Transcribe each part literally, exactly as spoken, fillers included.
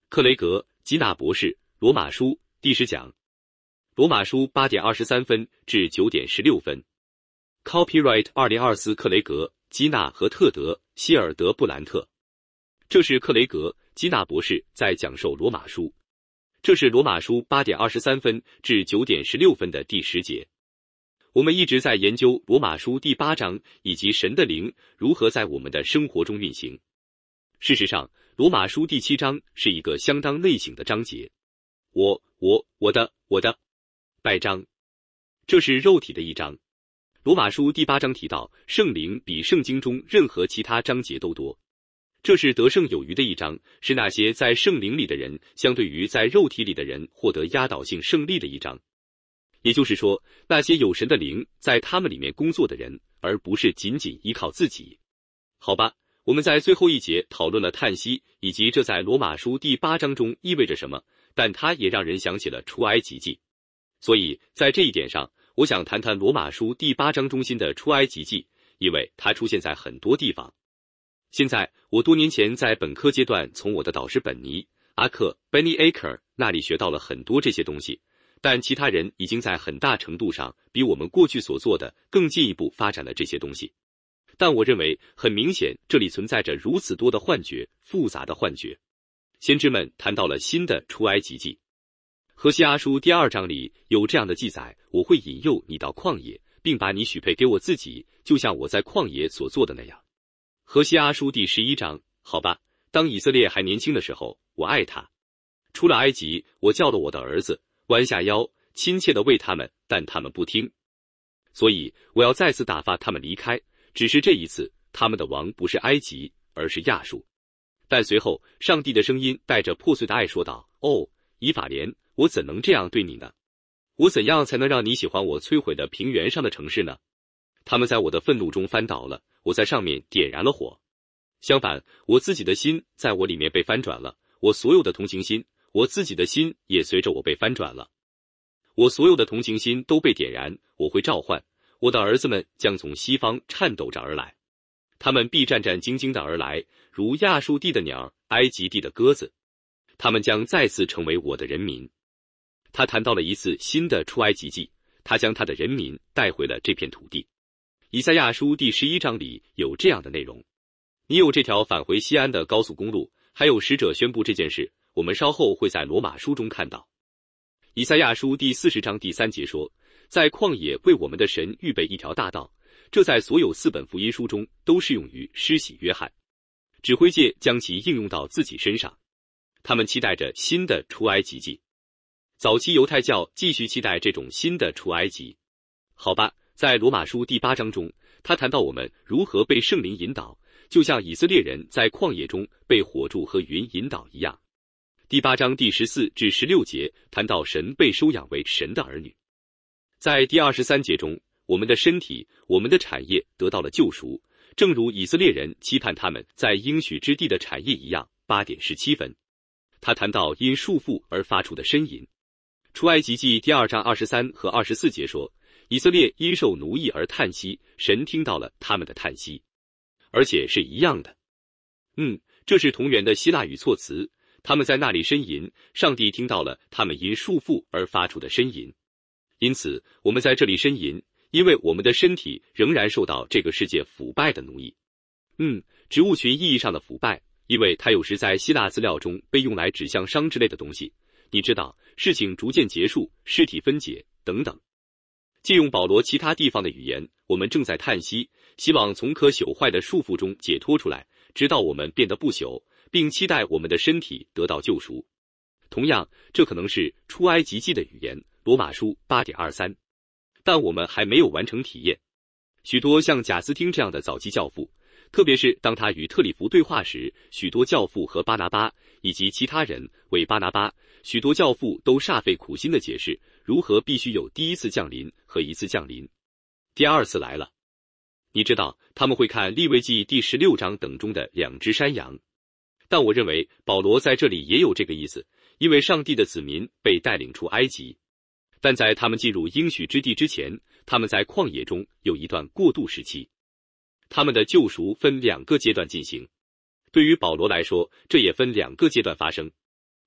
克雷格、基纳博士，罗马书第十讲。罗马书八点二十三分至九点十六分。Copyright 二零二四克雷格、基纳和特德、希尔德布兰特。这是克雷格、基纳博士在讲授罗马书。这是罗马书八点二十三分至九点十六分的第十节。我们一直在研究罗马书第八章以及神的灵如何在我们的生活中运行。事实上，罗马书第七章是一个相当类型的章节。我、我、我的、我的拜章，这是肉体的一章。罗马书第八章提到圣灵比圣经中任何其他章节都多。这是得胜有余的一章，是那些在圣灵里的人相对于在肉体里的人获得压倒性胜利的一章。也就是说，那些有神的灵在他们里面工作的人，而不是仅仅依靠自己。好吧，我们在最后一节讨论了叹息，以及这在罗马书第八章中意味着什么，但它也让人想起了出埃及记。所以在这一点上，我想谈谈罗马书第八章中心的出埃及记，因为它出现在很多地方。现在，我多年前在本科阶段从我的导师本尼、阿克 Benny Aker 那里学到了很多这些东西，但其他人已经在很大程度上比我们过去所做的更进一步发展了这些东西。但我认为很明显，这里存在着如此多的幻觉，复杂的幻觉。先知们谈到了新的出埃及记。何西阿书第二章里有这样的记载：我会引诱你到旷野，并把你许配给我自己，就像我在旷野所做的那样。何西阿书第十一章，好吧，当以色列还年轻的时候，我爱他。出了埃及，我叫了我的儿子，弯下腰，亲切地喂他们，但他们不听。所以我要再次打发他们离开，只是这一次，他们的王不是埃及，而是亚述。但随后，上帝的声音带着破碎的爱说道：哦，以法莲，我怎能这样对你呢？我怎样才能让你喜欢我摧毁的平原上的城市呢？他们在我的愤怒中翻倒了，我在上面点燃了火。相反，我自己的心在我里面被翻转了，我所有的同情心，我自己的心也随着我被翻转了。我所有的同情心都被点燃，我会召唤，我的儿子们将从西方颤抖着而来，他们必战战兢兢的而来，如亚述地的鸟，埃及地的鸽子。他们将再次成为我的人民。他谈到了一次新的出埃及记，他将他的人民带回了这片土地。以赛亚书第十一章里有这样的内容：你有这条返回西安的高速公路，还有使者宣布这件事，我们稍后会在罗马书中看到。以赛亚书第四十章第三节说，在旷野为我们的神预备一条大道，这在所有四本福音书中都适用于施洗约翰。指挥界将其应用到自己身上，他们期待着新的出埃及记。早期犹太教继续期待这种新的出埃及。好吧，在罗马书第八章中，他谈到我们如何被圣灵引导，就像以色列人在旷野中被火柱和云引导一样。第八章第十四至十六节谈到神被收养为神的儿女。在第二十三节中，我们的身体、我们的产业得到了救赎，正如以色列人期盼他们在应许之地的产业一样。八点十七分，他谈到因束缚而发出的呻吟。出埃及记第二章二十三和二十四节说，以色列因受奴役而叹息，神听到了他们的叹息，而且是一样的。嗯，这是同源的希腊语措辞，他们在那里呻吟，上帝听到了他们因束缚而发出的呻吟。因此，我们在这里呻吟，因为我们的身体仍然受到这个世界腐败的奴役。嗯，植物群意义上的腐败，因为它有时在希腊资料中被用来指向伤之类的东西。你知道，事情逐渐结束，尸体分解等等。借用保罗其他地方的语言，我们正在叹息，希望从可朽坏的束缚中解脱出来，直到我们变得不朽，并期待我们的身体得到救赎。同样，这可能是出埃及记的语言，罗马书 八点二三。但我们还没有完成体验。许多像贾斯汀这样的早期教父，特别是当他与特里弗对话时，许多教父和巴拿巴以及其他人为巴拿巴，许多教父都煞费苦心地解释如何必须有第一次降临和一次降临。第二次来了。你知道，他们会看利未记第十六章等中的两只山羊。但我认为保罗在这里也有这个意思，因为上帝的子民被带领出埃及。但在他们进入应许之地之前，他们在旷野中有一段过渡时期。他们的救赎分两个阶段进行。对于保罗来说，这也分两个阶段发生。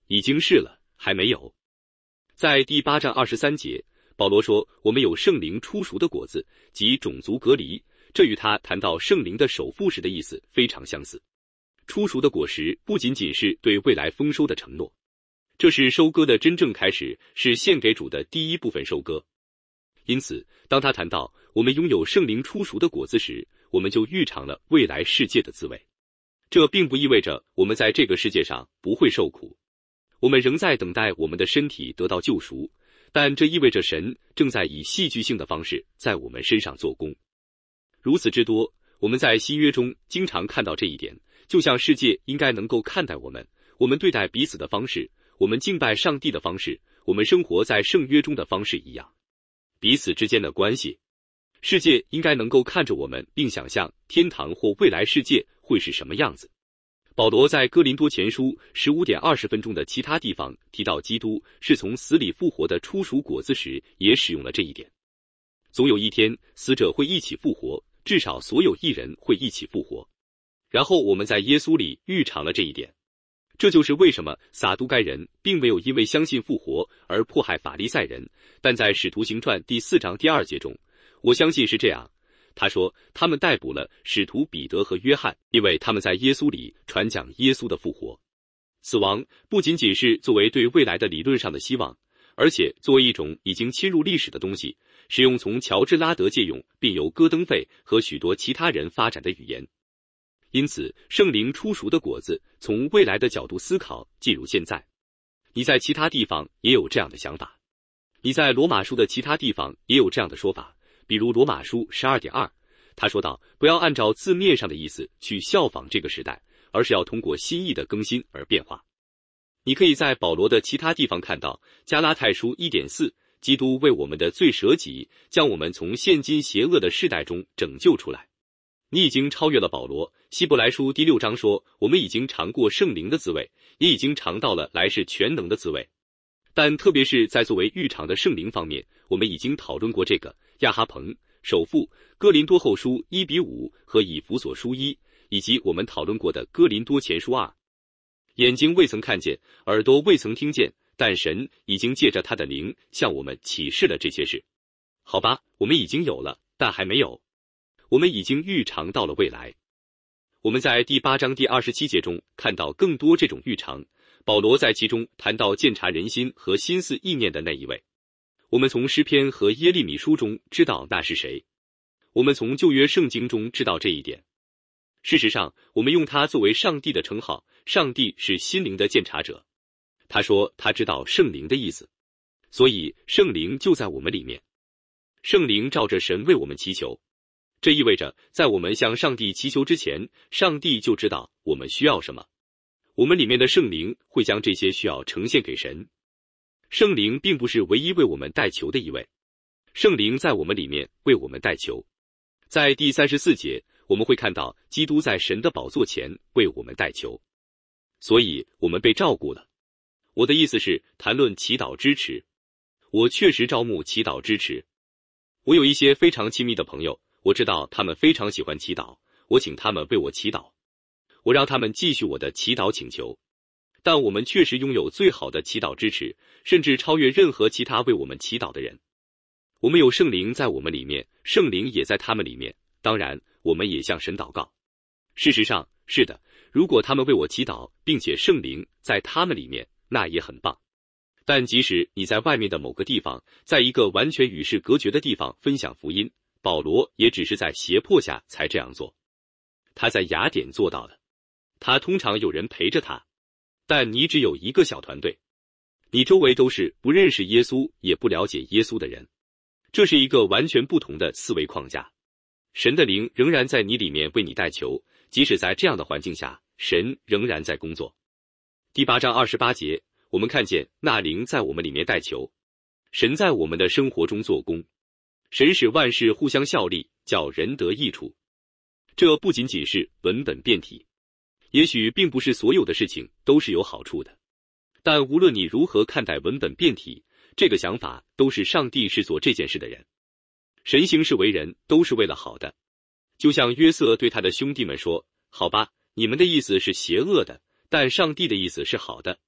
已经是了，还没有。在第八章二十三节，保罗说我们有圣灵初熟的果子，即种族隔离，这与他谈到圣灵的守护时的意思非常相似。初熟的果实不仅仅是对未来丰收的承诺，这是收割的真正开始，是献给主的第一部分收割。因此，当他谈到我们拥有圣灵初熟的果子时，我们就预尝了未来世界的滋味。这并不意味着我们在这个世界上不会受苦，我们仍在等待我们的身体得到救赎，但这意味着神正在以戏剧性的方式在我们身上做工。如此之多，我们在新约中经常看到这一点，就像世界应该能够看待我们，我们对待彼此的方式，我们敬拜上帝的方式，我们生活在圣约中的方式一样。彼此之间的关系，世界应该能够看着我们，并想象天堂或未来世界会是什么样子。保罗在哥林多前书十五点二十分钟的其他地方提到基督是从死里复活的初熟果子时，也使用了这一点。总有一天，死者会一起复活，至少所有义人会一起复活。然后我们在耶稣里预尝了这一点。这就是为什么撒都该人并没有因为相信复活而迫害法利赛人，但在使徒行传第四章第二节中，我相信是这样。他说他们逮捕了使徒彼得和约翰，因为他们在耶稣里传讲耶稣的复活。死亡不仅仅是作为对未来的理论上的希望，而且作为一种已经侵入历史的东西，使用从乔治拉德借用并由戈登费和许多其他人发展的语言。因此，圣灵初熟的果子从未来的角度思考，进入现在。你在其他地方也有这样的想法，你在罗马书的其他地方也有这样的说法，比如罗马书 十二点二， 他说道，不要按照字面上的意思去效仿这个时代，而是要通过心意的更新而变化。你可以在保罗的其他地方看到加拉太书 一点四， 基督为我们的罪舍己，将我们从现今邪恶的世代中拯救出来。你已经超越了保罗。希伯来书第六章说，我们已经尝过圣灵的滋味，也已经尝到了来世全能的滋味。但特别是在作为预尝的圣灵方面，我们已经讨论过这个。亚哈彭、首富、哥林多后书一比五和以弗所书一，以及我们讨论过的哥林多前书二。眼睛未曾看见，耳朵未曾听见，但神已经借着他的灵向我们启示了这些事。好吧，我们已经有了，但还没有。我们已经预尝到了未来。我们在第八章第二十七节中看到更多这种预尝，保罗在其中谈到鉴察人心和心思意念的那一位。我们从诗篇和耶利米书中知道那是谁，我们从旧约圣经中知道这一点。事实上，我们用它作为上帝的称号，上帝是心灵的鉴察者。他说他知道圣灵的意思，所以圣灵就在我们里面。圣灵照着神为我们祈求，这意味着在我们向上帝祈求之前，上帝就知道我们需要什么。我们里面的圣灵会将这些需要呈现给神。圣灵并不是唯一为我们代求的一位，圣灵在我们里面为我们代求。在第三十四节，我们会看到基督在神的宝座前为我们代求，所以我们被照顾了。我的意思是谈论祈祷支持，我确实招募祈祷支持。我有一些非常亲密的朋友，我知道他们非常喜欢祈祷，我请他们为我祈祷，我让他们继续我的祈祷请求。但我们确实拥有最好的祈祷支持，甚至超越任何其他为我们祈祷的人。我们有圣灵在我们里面，圣灵也在他们里面，当然我们也向神祷告。事实上，是的，如果他们为我祈祷，并且圣灵在他们里面，那也很棒。但即使你在外面的某个地方，在一个完全与世隔绝的地方分享福音，保罗也只是在胁迫下才这样做。他在雅典做到了，他通常有人陪着他，但你只有一个小团队，你周围都是不认识耶稣也不了解耶稣的人，这是一个完全不同的思维框架。神的灵仍然在你里面为你代求，即使在这样的环境下，神仍然在工作。第八章二十八节，我们看见那灵在我们里面代求，神在我们的生活中做工，神使万事互相效力，叫人得益处。这不仅仅是文本变体，也许并不是所有的事情都是有好处的，但无论你如何看待文本变体，这个想法都是上帝是做这件事的人。神行事为人都是为了好的，就像约瑟对他的兄弟们说，好吧，你们的意思是邪恶的，但上帝的意思是好的。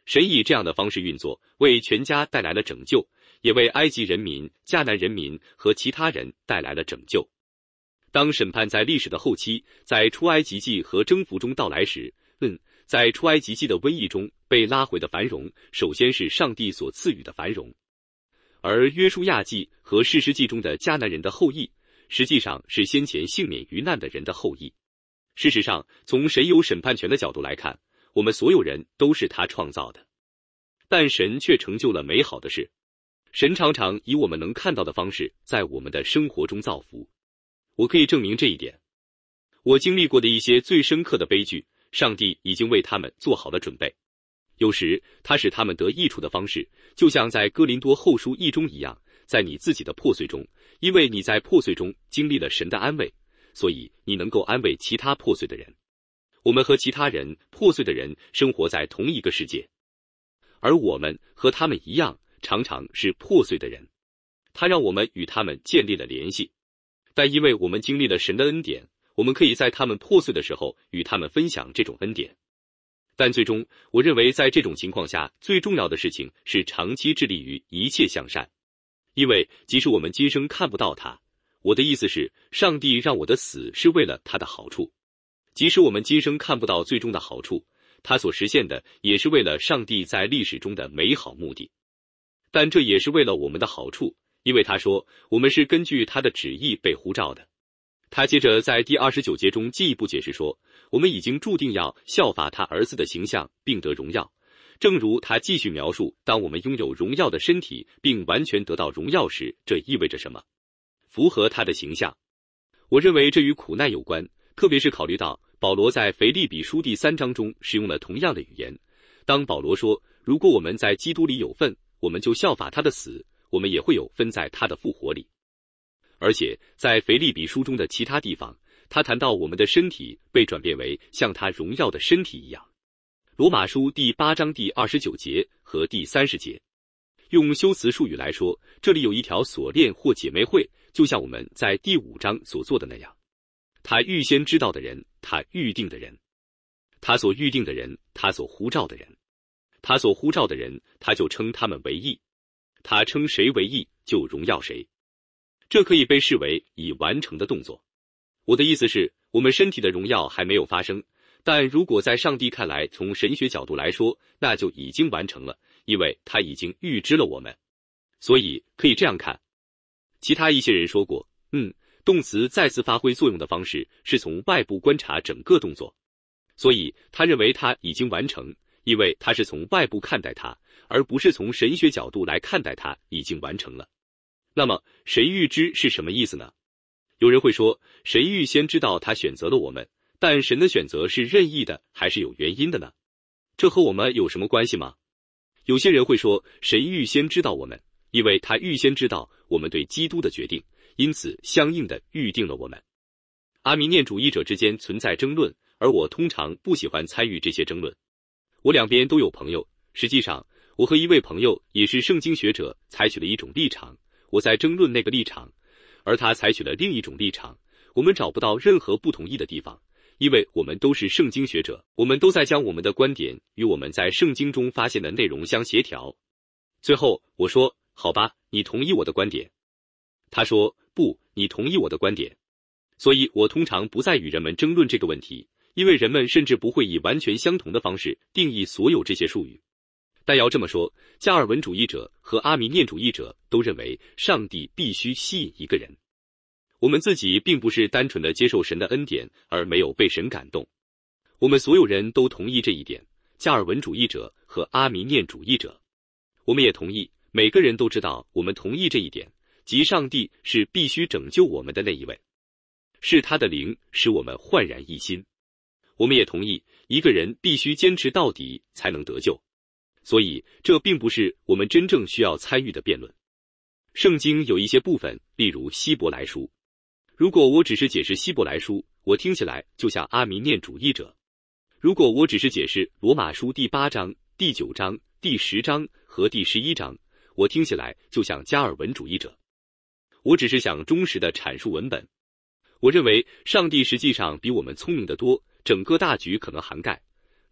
神以这样的方式运作，为全家带来了拯救，也为埃及人民、迦南人民和其他人带来了拯救。当审判在历史的后期，在出埃及记和征服中到来时，嗯，在出埃及记的瘟疫中被拉回的繁荣，首先是上帝所赐予的繁荣。而约书亚记和士师记中的迦南人的后裔，实际上是先前幸免于难的人的后裔。事实上，从神有审判权的角度来看，我们所有人都是他创造的。但神却成就了美好的事。神常常以我们能看到的方式，在我们的生活中造福。我可以证明这一点。我经历过的一些最深刻的悲剧，上帝已经为他们做好了准备。有时他使他们得益处的方式，就像在哥林多后书一中一样，在你自己的破碎中，因为你在破碎中经历了神的安慰，所以你能够安慰其他破碎的人。我们和其他人破碎的人生活在同一个世界，而我们和他们一样，常常是破碎的人。他让我们与他们建立了联系，但因为我们经历了神的恩典，我们可以在他们破碎的时候与他们分享这种恩典。但最终，我认为在这种情况下，最重要的事情是长期致力于一切向善。因为即使我们今生看不到他，我的意思是，上帝让我的死是为了他的好处。即使我们今生看不到最终的好处，他所实现的也是为了上帝在历史中的美好目的。但这也是为了我们的好处，因为他说，我们是根据他的旨意被呼召的。他接着在第二十九节中进一步解释说，我们已经注定要效法他儿子的形象，并得荣耀。正如他继续描述，当我们拥有荣耀的身体，并完全得到荣耀时，这意味着什么？符合他的形象。我认为这与苦难有关，特别是考虑到保罗在腓立比书第三章中使用了同样的语言。当保罗说，如果我们在基督里有份，我们就效法他的死，我们也会有分在他的复活里。而且在腓立比书中的其他地方，他谈到我们的身体被转变为像他荣耀的身体一样。罗马书第八章第二十九节和第三十节。用修辞术语来说，这里有一条锁链或姐妹会，就像我们在第五章所做的那样。他预先知道的人，他预定的人；他所预定的人，他所呼召的人；他所呼召的人，他就称他们为义；他称谁为义，就荣耀谁。这可以被视为已完成的动作。我的意思是，我们身体的荣耀还没有发生，但如果在上帝看来，从神学角度来说，那就已经完成了，因为他已经预知了我们。所以可以这样看。其他一些人说过，嗯，动词再次发挥作用的方式是从外部观察整个动作，所以他认为它已经完成，因为他是从外部看待它，而不是从神学角度来看待它已经完成了。那么神预知是什么意思呢？有人会说，神预先知道他选择了我们，但神的选择是任意的还是有原因的呢？这和我们有什么关系吗？有些人会说，神预先知道我们，因为他预先知道我们对基督的决定，因此相应的预定了我们。阿米念主义者之间存在争论，而我通常不喜欢参与这些争论。我两边都有朋友，实际上我和一位朋友也是圣经学者采取了一种立场，我在争论那个立场，而他采取了另一种立场，我们找不到任何不同意的地方，因为我们都是圣经学者，我们都在将我们的观点与我们在圣经中发现的内容相协调。最后我说，好吧，你同意我的观点。他说，不，你同意我的观点。所以我通常不再与人们争论这个问题，因为人们甚至不会以完全相同的方式定义所有这些术语。但要这么说，加尔文主义者和阿米念主义者都认为上帝必须吸引一个人。我们自己并不是单纯的接受神的恩典而没有被神感动。我们所有人都同意这一点，加尔文主义者和阿米念主义者。我们也同意，每个人都知道我们同意这一点，即上帝是必须拯救我们的那一位，是他的灵使我们焕然一新。我们也同意，一个人必须坚持到底才能得救。所以这并不是我们真正需要参与的辩论。圣经有一些部分，例如希伯来书，如果我只是解释希伯来书，我听起来就像阿米念主义者；如果我只是解释罗马书第八章、第九章、第十章和第十一章，我听起来就像加尔文主义者。我只是想忠实地阐述文本。我认为上帝实际上比我们聪明得多，整个大局可能涵盖。嗯，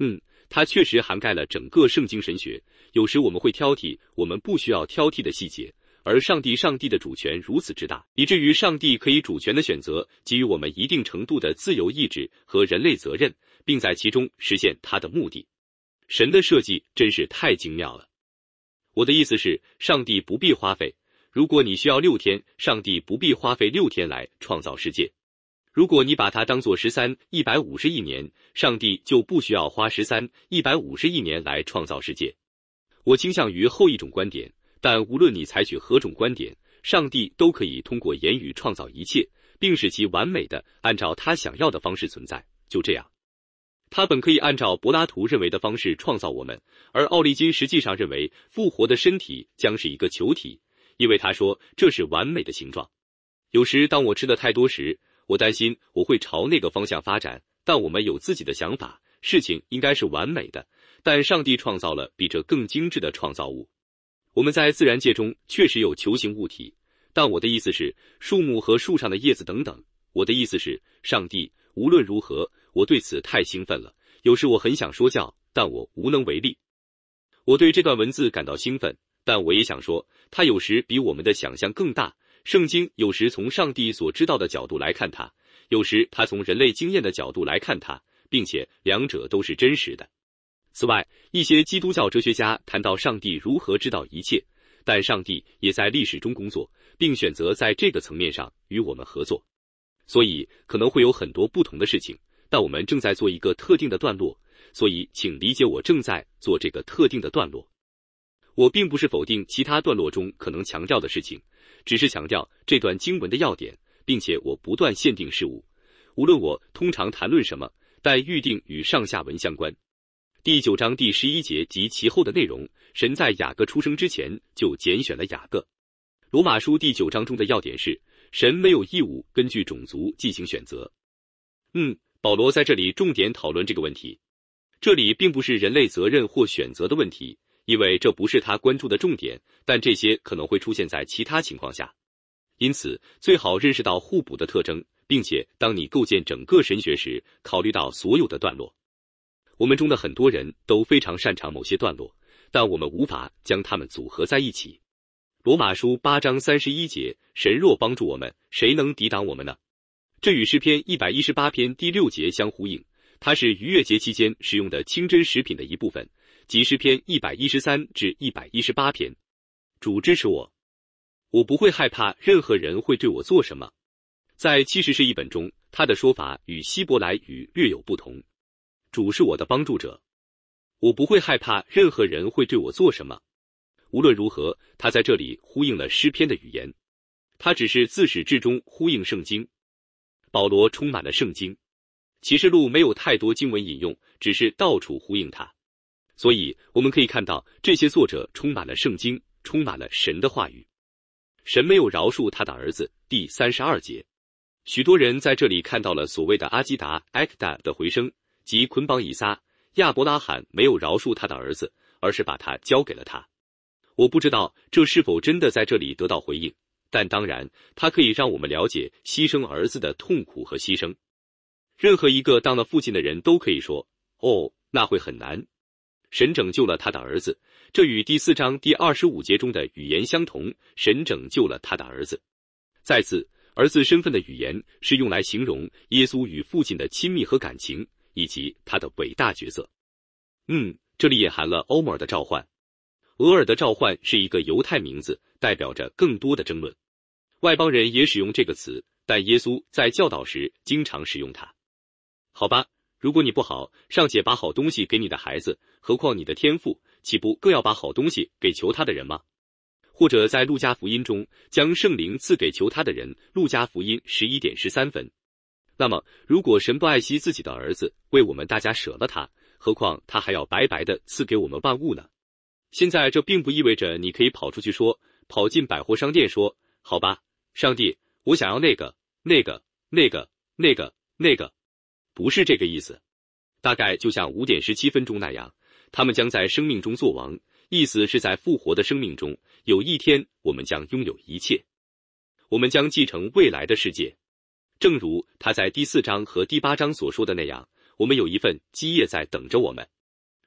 它确实涵盖了整个圣经神学。有时我们会挑剔我们不需要挑剔的细节，而上帝上帝的主权如此之大，以至于上帝可以主权的选择给予我们一定程度的自由意志和人类责任，并在其中实现他的目的。神的设计真是太精妙了。我的意思是，上帝不必花费，如果你需要六天，上帝不必花费六天来创造世界。如果你把它当作十三一百五十亿年，上帝就不需要花十三一百五十亿年来创造世界。我倾向于后一种观点，但无论你采取何种观点，上帝都可以通过言语创造一切，并使其完美的按照他想要的方式存在。就这样，他本可以按照柏拉图认为的方式创造我们，而奥利金实际上认为复活的身体将是一个球体，因为他说这是完美的形状。有时当我吃的太多时，我担心我会朝那个方向发展，但我们有自己的想法，事情应该是完美的，但上帝创造了比这更精致的创造物。我们在自然界中确实有球形物体，但我的意思是树木和树上的叶子等等。我的意思是上帝，无论如何，我对此太兴奋了。有时我很想说教，但我无能为力。我对这段文字感到兴奋，但我也想说，它有时比我们的想象更大。圣经有时从上帝所知道的角度来看它，有时他从人类经验的角度来看它，并且两者都是真实的。此外，一些基督教哲学家谈到上帝如何知道一切，但上帝也在历史中工作，并选择在这个层面上与我们合作。所以可能会有很多不同的事情，但我们正在做一个特定的段落，所以请理解我正在做这个特定的段落。我并不是否定其他段落中可能强调的事情，只是强调这段经文的要点，并且我不断限定事物。无论我通常谈论什么，但预定与上下文相关。第九章第十一节及其后的内容，神在雅各出生之前就拣选了雅各。罗马书第九章中的要点是，神没有义务根据种族进行选择。嗯，保罗在这里重点讨论这个问题。这里并不是人类责任或选择的问题，因为这不是他关注的重点，但这些可能会出现在其他情况下。因此，最好认识到互补的特征，并且当你构建整个神学时，考虑到所有的段落。我们中的很多人都非常擅长某些段落，但我们无法将它们组合在一起。罗马书八章三十一节，神若帮助我们，谁能抵挡我们呢？这与诗篇一百一十八篇第六节相呼应，它是逾越节期间使用的清真食品的一部分，即诗篇一百一十三至一百一十八篇。主支持我，我不会害怕任何人会对我做什么。在七十士译本中，他的说法与希伯来语略有不同。主是我的帮助者，我不会害怕任何人会对我做什么。无论如何，他在这里呼应了诗篇的语言，他只是自始至终呼应圣经。保罗充满了圣经，启示录没有太多经文引用，只是到处呼应他。所以我们可以看到，这些作者充满了圣经，充满了神的话语。神没有饶恕他的儿子，第三十二节。许多人在这里看到了所谓的阿基达 Akda 的回声，即捆绑以撒。亚伯拉罕没有饶恕他的儿子，而是把他交给了他。我不知道这是否真的在这里得到回应，但当然，它可以让我们了解牺牲儿子的痛苦和牺牲。任何一个当了父亲的人都可以说，哦，那会很难。神拯救了他的儿子，这与第四章第二十五节中的语言相同，神拯救了他的儿子。再次，儿子身份的语言是用来形容耶稣与父亲的亲密和感情，以及他的伟大角色。嗯，这里也含了欧摩尔的召唤。俄尔的召唤是一个犹太名字，代表着更多的争论。外邦人也使用这个词，但耶稣在教导时经常使用它。好吧，如果你不好，尚且把好东西给你的孩子，何况你的天父，岂不更要把好东西给求他的人吗？或者在路加福音中，将圣灵赐给求他的人，路加福音十一点十三分。那么，如果神不爱惜自己的儿子，为我们大家舍了他，何况他还要白白的赐给我们万物呢？现在这并不意味着你可以跑出去说，跑进百货商店说，好吧，上帝，我想要那个，那个，那个，那个，那个，不是这个意思。大概就像五点十七分钟那样，他们将在生命中作王，意思是在复活的生命中，有一天我们将拥有一切，我们将继承未来的世界。正如他在第四章和第八章所说的那样，我们有一份基业在等着我们。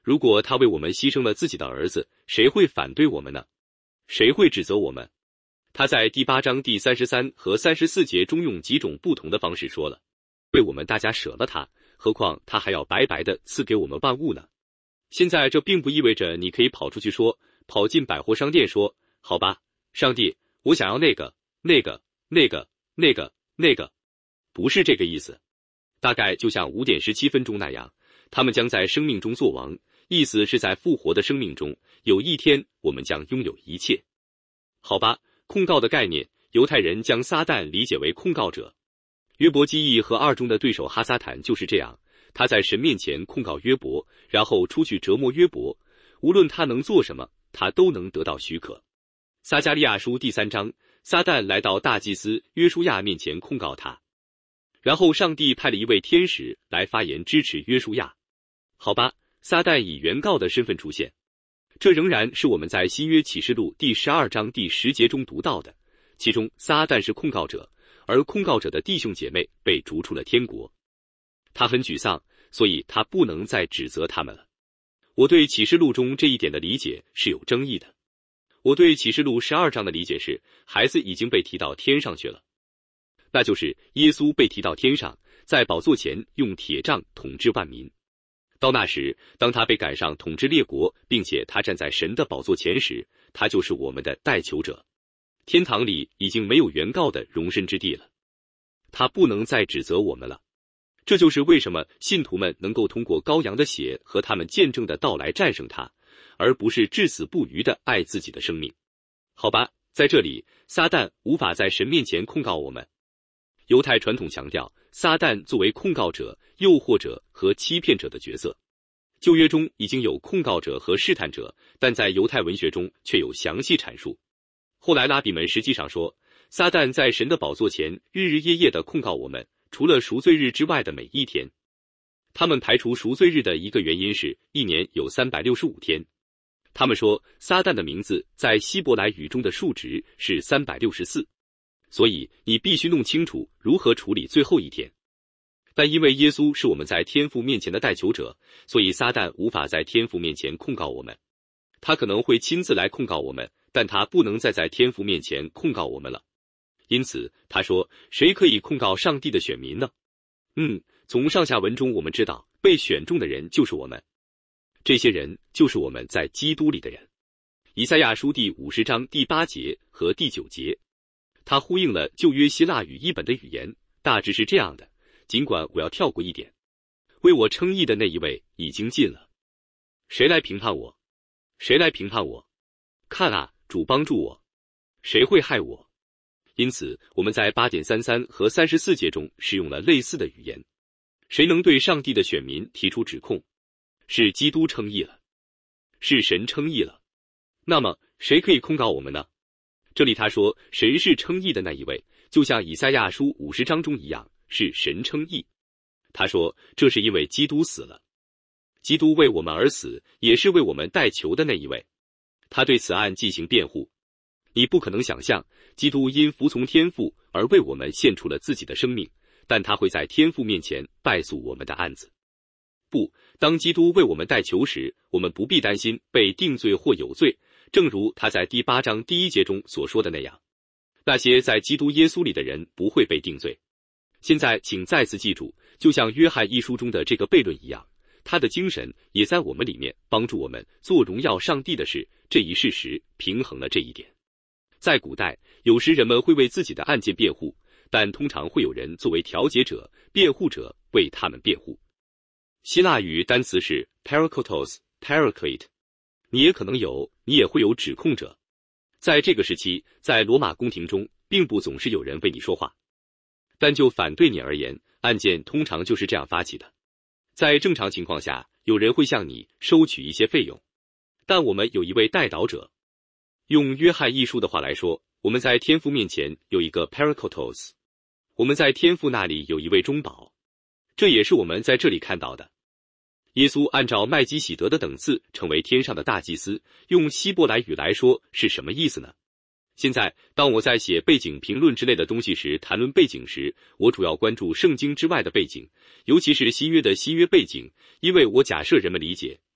如果他为我们牺牲了自己的儿子，谁会反对我们呢？谁会指责我们？他在第八章第三十三和三十四节中用几种不同的方式说了，为我们大家舍了他，何况他还要白白的赐给我们万物呢？现在这并不意味着你可以跑出去说，跑进百货商店说，好吧，上帝，我想要那个，那个，那个，那个，那个，不是这个意思。大概就像五点十七分钟那样，他们将在生命中作王，意思是在复活的生命中，有一天我们将拥有一切。好吧，控告的概念，犹太人将撒旦理解为控告者。约伯记一和二中的对手哈撒坦就是这样，他在神面前控告约伯，然后出去折磨约伯，无论他能做什么，他都能得到许可。撒迦利亚书第三章，撒旦来到大祭司约书亚面前控告他，然后上帝派了一位天使来发言支持约书亚。好吧，撒旦以原告的身份出现，这仍然是我们在新约启示录第十二章第十节中读到的，其中撒旦是控告者，而控告者的弟兄姐妹被逐出了天国。他很沮丧，所以他不能再指责他们了。我对启示录中这一点的理解是有争议的。我对启示录十二章的理解是，孩子已经被提到天上去了，那就是耶稣被提到天上，在宝座前用铁杖统治万民。到那时，当他被赶上统治列国，并且他站在神的宝座前时，他就是我们的代求者。天堂里已经没有原告的容身之地了，他不能再指责我们了。这就是为什么信徒们能够通过羔羊的血和他们见证的道来战胜他，而不是至死不渝地爱自己的生命。好吧，在这里，撒旦无法在神面前控告我们。犹太传统强调撒旦作为控告者、诱惑者和欺骗者的角色。旧约中已经有控告者和试探者，但在犹太文学中却有详细阐述。后来拉比们实际上说，撒旦在神的宝座前日日夜夜地控告我们，除了赎罪日之外的每一天。他们排除赎罪日的一个原因是，一年有三百六十五天。他们说，撒旦的名字在希伯来语中的数值是三百六十四，所以你必须弄清楚如何处理最后一天。但因为耶稣是我们在天父面前的代求者，所以撒旦无法在天父面前控告我们。他可能会亲自来控告我们，但他不能再在天父面前控告我们了。因此他说，谁可以控告上帝的选民呢？嗯，从上下文中我们知道，被选中的人就是我们，这些人就是我们在基督里的人。以赛亚书第五十章第八节和第九节，它呼应了旧约希腊语译本的语言，大致是这样的，尽管我要跳过一点。为我称义的那一位已经近了，谁来评判我？谁来评判我？看啊，主帮助我，谁会害我？因此我们在 八点三三 和三十四节中使用了类似的语言。谁能对上帝的选民提出指控？是基督称义了，是神称义了。那么谁可以控告我们呢？这里他说神是称义的那一位，就像以赛亚书五十章中一样，是神称义。他说这是因为基督死了，基督为我们而死，也是为我们代求的那一位。他对此案进行辩护。你不可能想象，基督因服从天父而为我们献出了自己的生命，但他会在天父面前败诉我们的案子。不，当基督为我们代求时，我们不必担心被定罪或有罪，正如他在第八章第一节中所说的那样，那些在基督耶稣里的人不会被定罪。现在请再次记住，就像约翰一书中的这个悖论一样，他的精神也在我们里面帮助我们做荣耀上帝的事，这一事实平衡了这一点。在古代，有时人们会为自己的案件辩护，但通常会有人作为调解者、辩护者为他们辩护。希腊语单词是 parakotos paraclete， 你也可能有，你也会有指控者。在这个时期，在罗马宫廷中，并不总是有人为你说话，但就反对你而言，案件通常就是这样发起的。在正常情况下，有人会向你收取一些费用，但我们有一位代祷者。用约翰一书的话来说，我们在天父面前有一个 parakotos， 我们在天父那里有一位中保，这也是我们在这里看到的。耶稣按照麦基洗德的等次成为天上的大祭司，用希伯来语来说是什么意思呢？现在当我在写背景评论之类的东西时，谈论背景时，我主要关注圣经之外的背景，尤其是新约的新约背景，因为我假设人们理解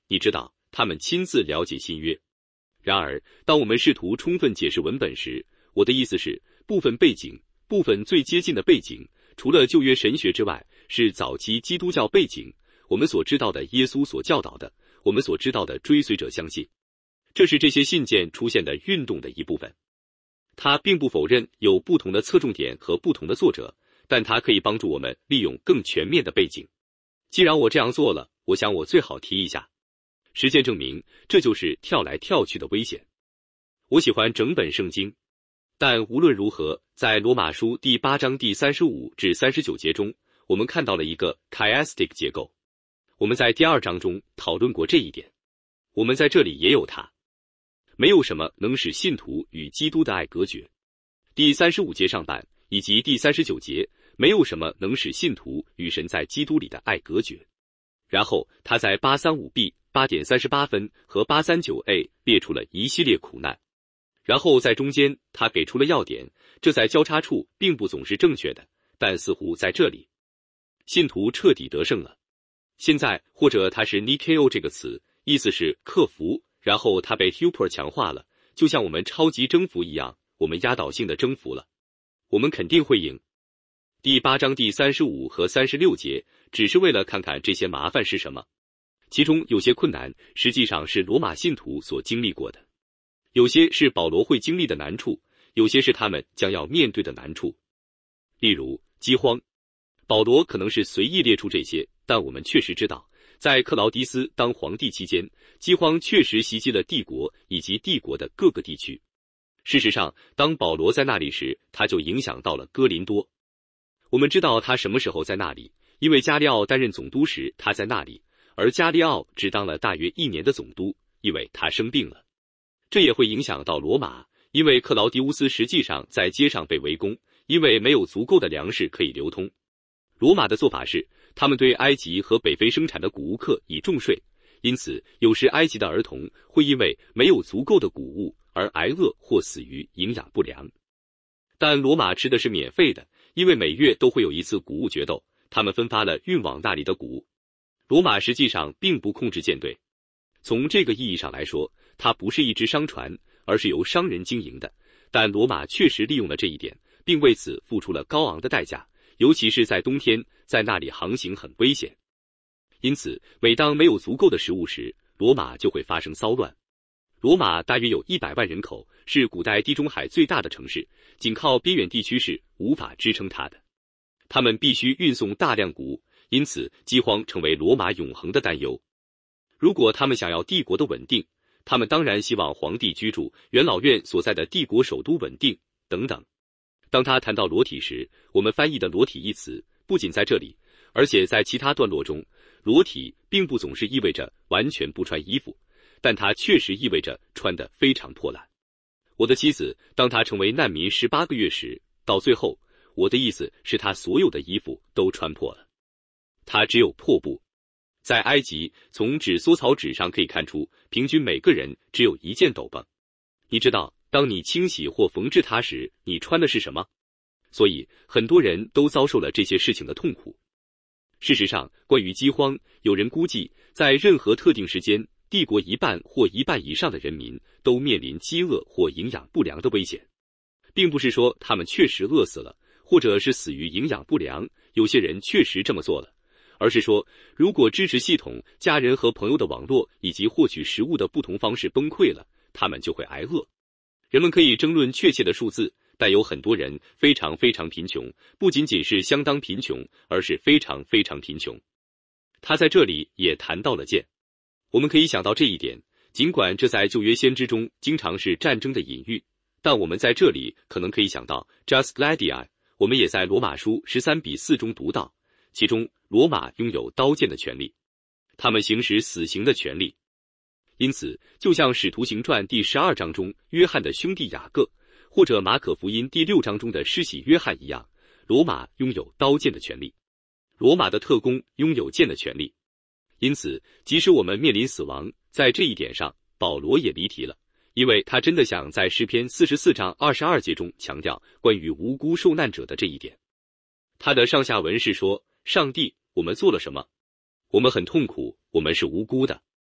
你知道，他们亲自了解新约。然而，当我们试图充分解释文本时，我的意思是，部分背景，部分最接近的背景，除了旧约神学之外，是早期基督教背景，我们所知道的耶稣所教导的，我们所知道的追随者相信。这是这些信件出现的运动的一部分。他并不否认有不同的侧重点和不同的作者，但它可以帮助我们利用更全面的背景。既然我这样做了，我想我最好提一下。实践证明，这就是跳来跳去的危险。我喜欢整本圣经，但无论如何，在罗马书第八章第三十五至三十九节中，我们看到了一个 chiastic 结构。我们在第二章中讨论过这一点，我们在这里也有它。没有什么能使信徒与基督的爱隔绝。第三十五节上半以及第三十九节，没有什么能使信徒与神在基督里的爱隔绝。然后他在 八三五 B 八点三十八 分和 八三九 A 列出了一系列苦难。然后在中间他给出了要点，这在交叉处并不总是正确的，但似乎在这里，信徒彻底得胜了。现在或者它是 Nikeo 这个词，意思是克服，然后它被 Hupper 强化了，就像我们超级征服一样，我们压倒性的征服了。我们肯定会赢。第八章第三十五和三十六节只是为了看看这些麻烦是什么，其中有些困难实际上是罗马信徒所经历过的，有些是保罗会经历的难处，有些是他们将要面对的难处。例如饥荒，保罗可能是随意列出这些，但我们确实知道，在克劳迪斯当皇帝期间，饥荒确实袭击了帝国以及帝国的各个地区。事实上，当保罗在那里时，他就影响到了哥林多。我们知道他什么时候在那里，因为加利奥担任总督时他在那里，而加利奥只当了大约一年的总督，因为他生病了。这也会影响到罗马，因为克劳迪乌斯实际上在街上被围攻，因为没有足够的粮食可以流通。罗马的做法是，他们对埃及和北非生产的谷物课以重税，因此有时埃及的儿童会因为没有足够的谷物而挨饿或死于营养不良。但罗马吃的是免费的，因为每月都会有一次谷物决斗，他们分发了运往那里的谷物。罗马实际上并不控制舰队，从这个意义上来说，它不是一只商船，而是由商人经营的，但罗马确实利用了这一点，并为此付出了高昂的代价，尤其是在冬天，在那里航行很危险。因此，每当没有足够的食物时，罗马就会发生骚乱。罗马大约有一百万人口，是古代地中海最大的城市，仅靠边远地区是无法支撑它的。他们必须运送大量谷物，因此饥荒成为罗马永恒的担忧。如果他们想要帝国的稳定，他们当然希望皇帝居住、元老院所在的帝国首都稳定等等。当他谈到裸体时，我们翻译的裸体一词不仅在这里，而且在其他段落中，裸体并不总是意味着完全不穿衣服，但它确实意味着穿得非常破烂。我的妻子当她成为难民十八个月时，到最后，我的意思是她所有的衣服都穿破了，她只有破布。在埃及，从纸缩草纸上可以看出，平均每个人只有一件斗篷。你知道，当你清洗或缝制它时，你穿的是什么？所以，很多人都遭受了这些事情的痛苦。事实上，关于饥荒，有人估计，在任何特定时间，帝国一半或一半以上的人民都面临饥饿或营养不良的危险。并不是说他们确实饿死了，或者是死于营养不良，有些人确实这么做了。而是说，如果支持系统、家人和朋友的网络以及获取食物的不同方式崩溃了，他们就会挨饿。人们可以争论确切的数字，但有很多人非常非常贫穷，不仅仅是相当贫穷，而是非常非常贫穷。他在这里也谈到了剑。我们可以想到这一点，尽管这在旧约先知中经常是战争的隐喻，但我们在这里可能可以想到 just gladiae。我们也在罗马书十三比四中读到，其中罗马拥有刀剑的权利，他们行使死刑的权利。因此，就像使徒行传第十二章中约翰的兄弟雅各，或者马可福音第六章中的施洗约翰一样，罗马拥有刀剑的权利。罗马的特工拥有剑的权利。因此，即使我们面临死亡，在这一点上，保罗也离题了，因为他真的想在诗篇四十四章二十二节中强调关于无辜受难者的这一点。他的上下文是说，上帝，我们做了什么？我们很痛苦，我们是无辜的。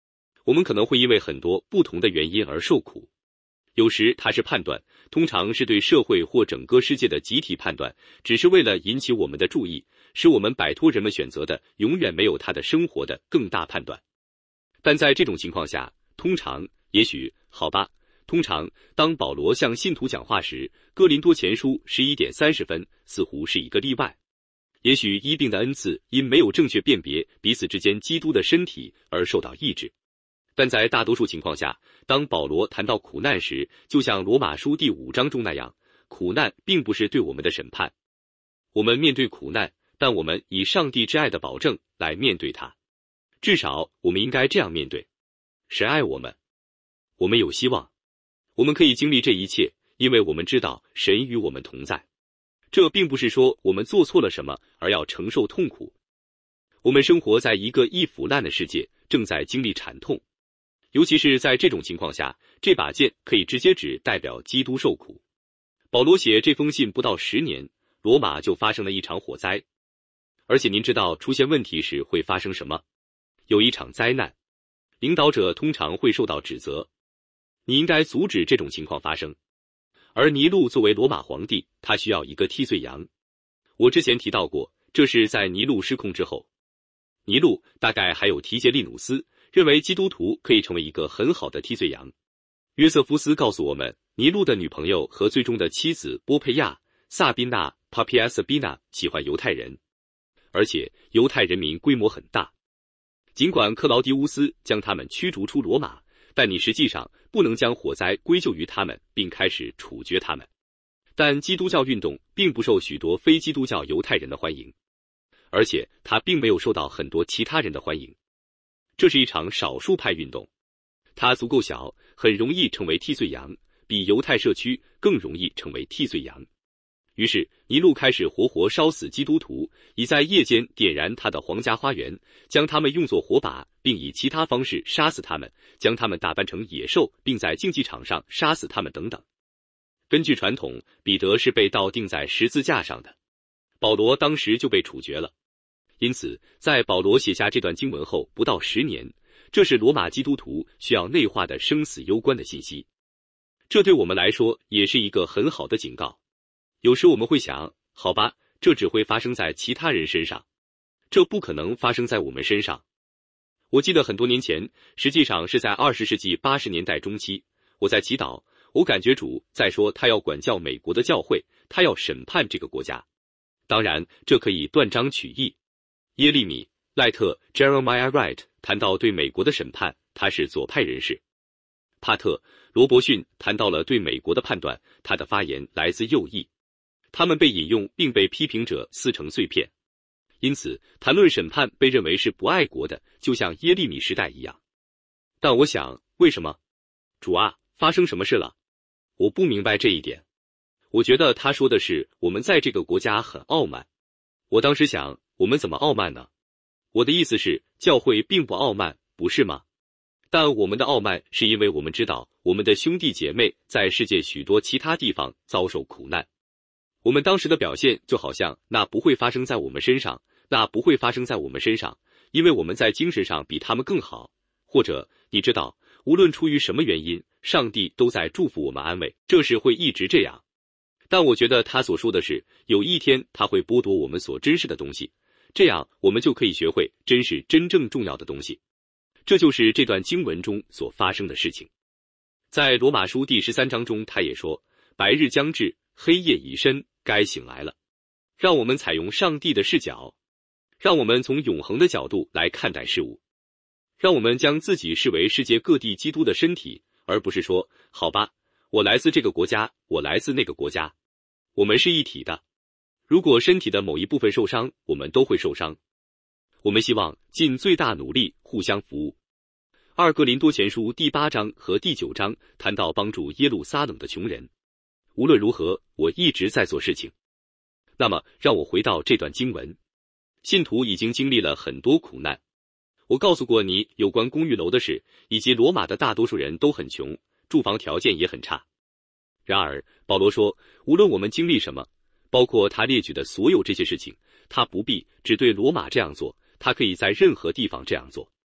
我们可能会因为很多不同的原因而受苦。有时它是判断，通常是对社会或整个世界的集体判断，只是为了引起我们的注意，使我们摆脱人们选择的永远没有他的生活的更大判断。但在这种情况下，通常，也许，好吧，通常，当保罗向信徒讲话时，哥林多前书十一点三十分似乎是一个例外。也许医病的恩赐因没有正确辨别彼此之间基督的身体而受到抑制。但在大多数情况下，当保罗谈到苦难时，就像罗马书第五章中那样，苦难并不是对我们的审判。我们面对苦难，但我们以上帝之爱的保证来面对它。至少我们应该这样面对。神爱我们，我们有希望，我们可以经历这一切，因为我们知道神与我们同在。这并不是说我们做错了什么而要承受痛苦。我们生活在一个易腐烂的世界，正在经历惨痛。尤其是在这种情况下，这把剑可以直接指代表基督受苦。保罗写这封信不到十年，罗马就发生了一场火灾。而且您知道出现问题时会发生什么？有一场灾难。领导者通常会受到指责。你应该阻止这种情况发生。而尼禄作为罗马皇帝，他需要一个替罪羊。我之前提到过，这是在尼禄失控之后。尼禄大概还有提杰利努斯认为基督徒可以成为一个很好的替罪羊。约瑟夫斯告诉我们，尼禄的女朋友和最终的妻子波佩亚萨宾娜 Poppaea Sabina 喜欢犹太人，而且犹太人民规模很大。尽管克劳狄乌斯将他们驱逐出罗马，但你实际上不能将火灾归咎于他们并开始处决他们。但基督教运动并不受许多非基督教犹太人的欢迎，而且它并没有受到很多其他人的欢迎。这是一场少数派运动，它足够小，很容易成为替罪羊，比犹太社区更容易成为替罪羊。于是尼禄开始活活烧死基督徒，以在夜间点燃他的皇家花园，将他们用作火把，并以其他方式杀死他们，将他们打扮成野兽，并在竞技场上杀死他们等等。根据传统，彼得是被倒钉在十字架上的，保罗当时就被处决了。因此在保罗写下这段经文后不到十年，这是罗马基督徒需要内化的生死攸关的信息。这对我们来说也是一个很好的警告。有时我们会想，好吧，这只会发生在其他人身上，这不可能发生在我们身上。我记得很多年前，实际上是在二十世纪八十年代中期，我在祈祷，我感觉主在说他要管教美国的教会，他要审判这个国家。当然，这可以断章取义。耶利米、赖特 Jeremiah Wright 谈到对美国的审判，他是左派人士。帕特、罗伯逊谈到了对美国的判断，他的发言来自右翼。他们被引用并被批评者撕成碎片。因此，谈论审判被认为是不爱国的，就像耶利米时代一样。但我想，为什么？主啊，发生什么事了？我不明白这一点。我觉得他说的是我们在这个国家很傲慢。我当时想，我们怎么傲慢呢？我的意思是，教会并不傲慢，不是吗？但我们的傲慢是因为我们知道我们的兄弟姐妹在世界许多其他地方遭受苦难。我们当时的表现就好像那不会发生在我们身上，那不会发生在我们身上，因为我们在精神上比他们更好。或者，你知道，无论出于什么原因，上帝都在祝福我们安慰，这是会一直这样。但我觉得他所说的是，有一天他会剥夺我们所珍视的东西，这样我们就可以学会珍视真正重要的东西。这就是这段经文中所发生的事情。在罗马书第十三章中，他也说，白日将至，黑夜已深，该醒来了。让我们采用上帝的视角，让我们从永恒的角度来看待事物，让我们将自己视为世界各地基督的身体，而不是说，好吧，我来自这个国家，我来自那个国家，我们是一体的。如果身体的某一部分受伤，我们都会受伤。我们希望尽最大努力互相服务。二哥林多前书第八章和第九章谈到帮助耶路撒冷的穷人。无论如何，我一直在做事情。那么，让我回到这段经文。信徒已经经历了很多苦难。我告诉过你有关公寓楼的事，以及罗马的大多数人都很穷，住房条件也很差。然而，保罗说，无论我们经历什么，包括他列举的所有这些事情，他不必只对罗马这样做，他可以在任何地方这样做。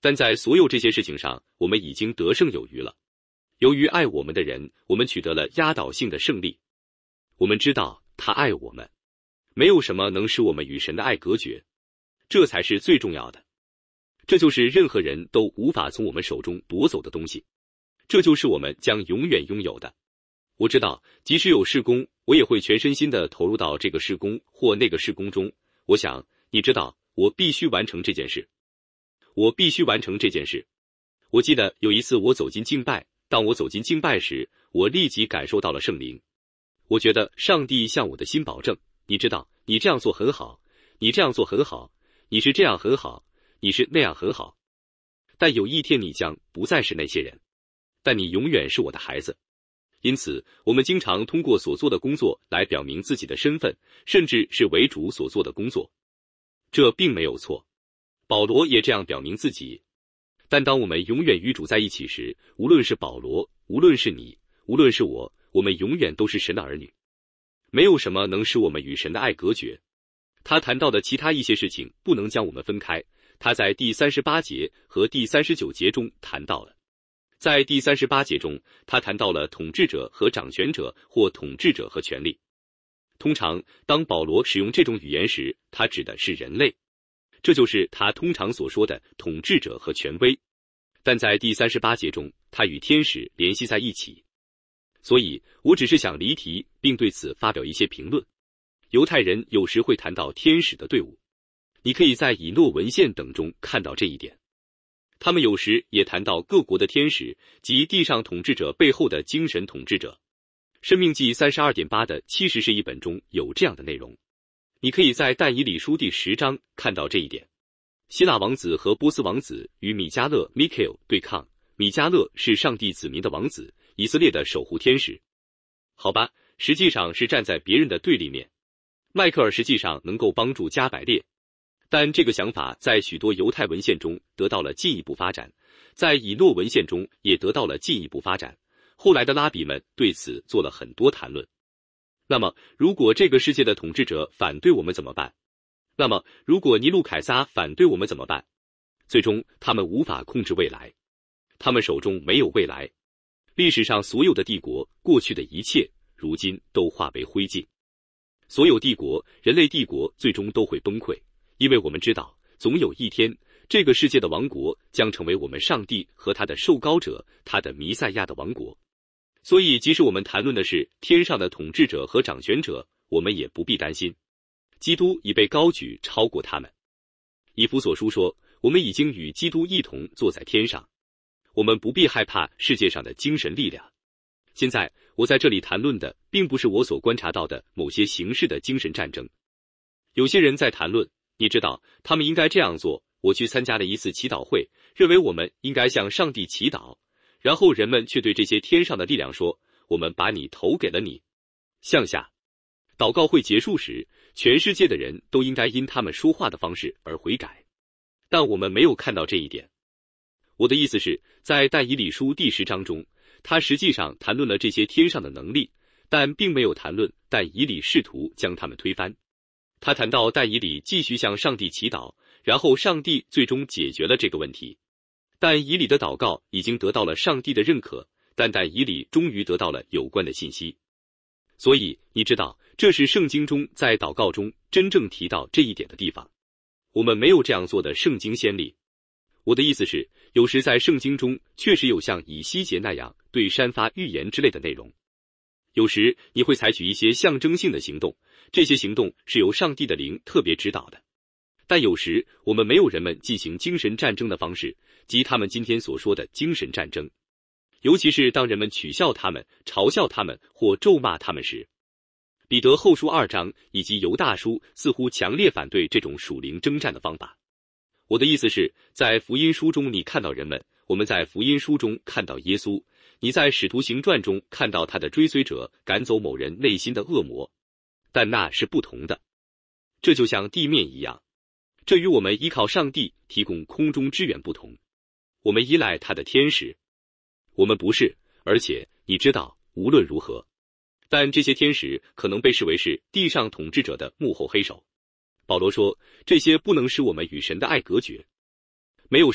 但在所有这些事情上，我们已经得胜有余了。由于爱我们的人，我们取得了压倒性的胜利。我们知道他爱我们，没有什么能使我们与神的爱隔绝，这才是最重要的。这就是任何人都无法从我们手中夺走的东西，这就是我们将永远拥有的。我知道，即使有事工，我也会全身心地投入到这个事工或那个事工中。我想，你知道，我必须完成这件事。我必须完成这件事。我记得有一次我走进敬拜，当我走进敬拜时，我立即感受到了圣灵。我觉得上帝向我的心保证，你知道，你这样做很好，你这样做很好，你是这样很好，你是那样很好。但有一天你将不再是那些人，但你永远是我的孩子。因此，我们经常通过所做的工作来表明自己的身份，甚至是为主所做的工作。这并没有错，保罗也这样表明自己。但当我们永远与主在一起时，无论是保罗，无论是你，无论是我，我们永远都是神的儿女。没有什么能使我们与神的爱隔绝。他谈到的其他一些事情不能将我们分开，他在第三十八节和第三十九节中谈到了。在第三十八节中，他谈到了统治者和掌权者，或统治者和权力。通常，当保罗使用这种语言时，他指的是人类，这就是他通常所说的统治者和权威。但在第三十八节中，他与天使联系在一起。所以，我只是想离题，并对此发表一些评论。犹太人有时会谈到天使的队伍，你可以在以诺文献等中看到这一点。他们有时也谈到各国的天使及地上统治者背后的精神统治者。申命记 三十二点八 的七十是一本中有这样的内容。你可以在但以理书第十章看到这一点。希腊王子和波斯王子与米迦勒 Michael 对抗，米迦勒是上帝子民的王子，以色列的守护天使。好吧，实际上是站在别人的对立面。迈克尔实际上能够帮助加百列。但这个想法在许多犹太文献中得到了进一步发展，在以诺文献中也得到了进一步发展。后来的拉比们对此做了很多谈论。那么，如果这个世界的统治者反对我们怎么办？那么，如果尼禄凯撒反对我们怎么办？最终，他们无法控制未来，他们手中没有未来。历史上所有的帝国，过去的一切，如今都化为灰烬。所有帝国，人类帝国最终都会崩溃。因为我们知道，总有一天，这个世界的王国将成为我们上帝和他的受膏者，他的弥赛亚的王国。所以，即使我们谈论的是天上的统治者和掌权者，我们也不必担心，基督已被高举超过他们。以弗所书说，我们已经与基督一同坐在天上，我们不必害怕世界上的精神力量。现在，我在这里谈论的，并不是我所观察到的某些形式的精神战争。有些人在谈论，你知道，他们应该这样做。我去参加了一次祈祷会，认为我们应该向上帝祈祷，然后人们却对这些天上的力量说，我们把你投给了你。向下。祷告会结束时，全世界的人都应该因他们说话的方式而悔改。但我们没有看到这一点。我的意思是，在但以理书第十章中，他实际上谈论了这些天上的能力，但并没有谈论但以理试图将他们推翻。他谈到但以理继续向上帝祈祷，然后上帝最终解决了这个问题。但以理的祷告已经得到了上帝的认可，但但以理终于得到了有关的信息。所以，你知道，这是圣经中在祷告中真正提到这一点的地方。我们没有这样做的圣经先例。我的意思是，有时在圣经中确实有像以西结那样对山发预言之类的内容。有时你会采取一些象征性的行动，这些行动是由上帝的灵特别指导的。但有时我们没有人们进行精神战争的方式，即他们今天所说的精神战争。尤其是当人们取笑他们、嘲笑他们或咒骂他们时。彼得后书二章以及犹大书似乎强烈反对这种属灵征战的方法。我的意思是，在福音书中你看到人们，我们在福音书中看到耶稣，你在使徒行传中看到他的追随者赶走某人内心的恶魔，但那是不同的。这就像地面一样，这与我们依靠上帝提供空中支援不同。我们依赖他的天使，我们不是，而且你知道，无论如何，但这些天使可能被视为是地上统治者的幕后黑手。保罗说，这些不能使我们与神的爱隔绝。没有什么，